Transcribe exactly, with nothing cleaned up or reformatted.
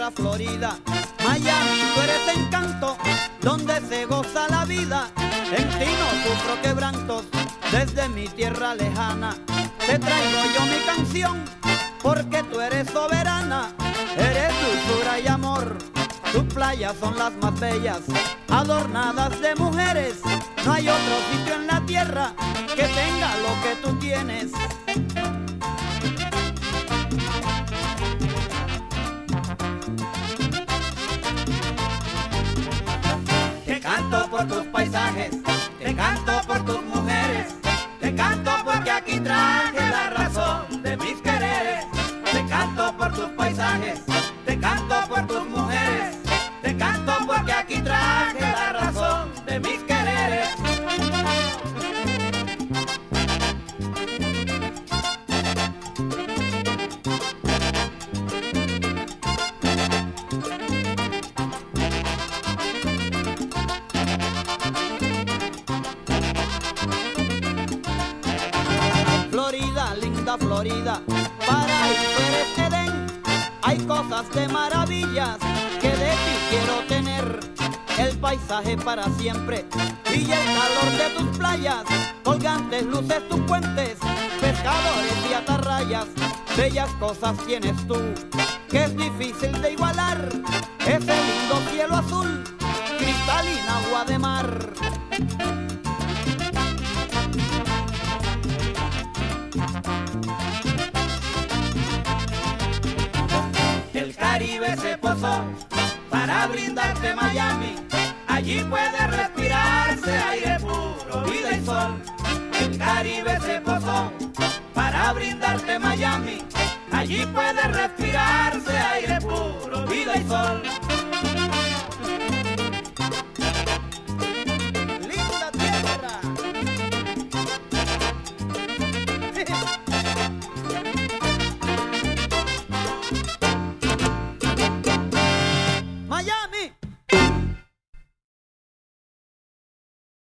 tierra florida. Miami, tú eres encanto, donde se goza la vida. En ti no sufro quebrantos, desde mi tierra lejana. Te traigo yo mi canción, porque tú eres soberana. Eres dulzura y amor, tus playas son las más bellas, adornadas de mujeres. No hay otro sitio en la tierra que tenga lo que tú tienes. Te canto por tus paisajes, te canto por tus mujeres, te canto porque aquí traje la razón de mis quereres. Te canto por tus paisajes, te canto por tus mujeres, te canto porque aquí traje la razón de mis quereres. Florida, linda Florida, paraíso eres Edén. Hay cosas de maravillas que de ti quiero tener. El paisaje para siempre y el calor de tus playas, colgantes luces tus puentes, pescadores y atarrayas. Bellas cosas tienes tú, que es difícil de igualar. Ese lindo cielo azul, cristalina agua de mar. El Caribe se posó para brindarte Miami. Allí puedes respirarse aire puro, vida y sol. El Caribe se posó para brindarte Miami. Allí puedes respirarse aire puro, vida y sol.